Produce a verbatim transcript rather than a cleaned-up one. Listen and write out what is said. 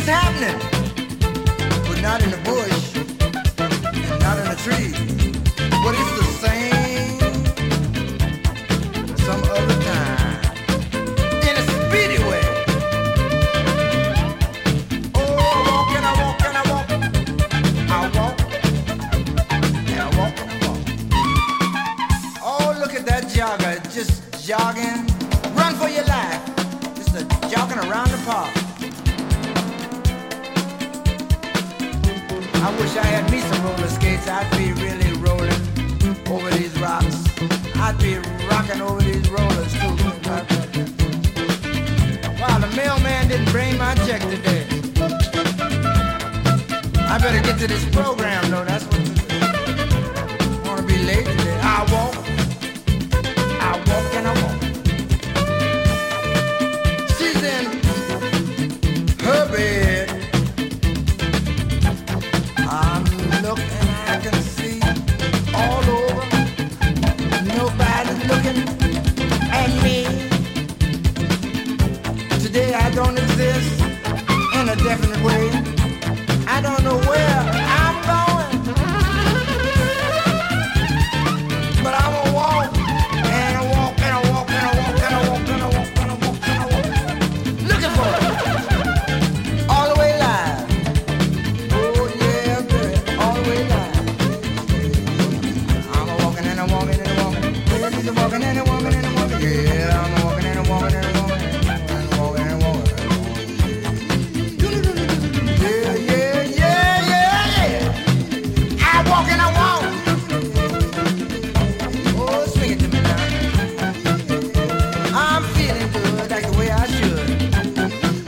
happening, but not in the bush and not in the tree. But it's the same some other time in a speedy way. Oh, I walk and I walk and I walk. I walk and I walk and I walk. Oh, look at that jogger, just jogging. Run for your life. Just a jogging around the park. I wish I had me some roller skates. I'd be really rolling over these rocks. I'd be rocking over these rollers too. Wow, the mailman didn't bring my check today. I better get to this program though. That's what I wanna be late today. I walk, I walk and I walk. She's in her bed. I'm looking, I can see all over. Nobody's looking at me. Today I don't exist in a definite way.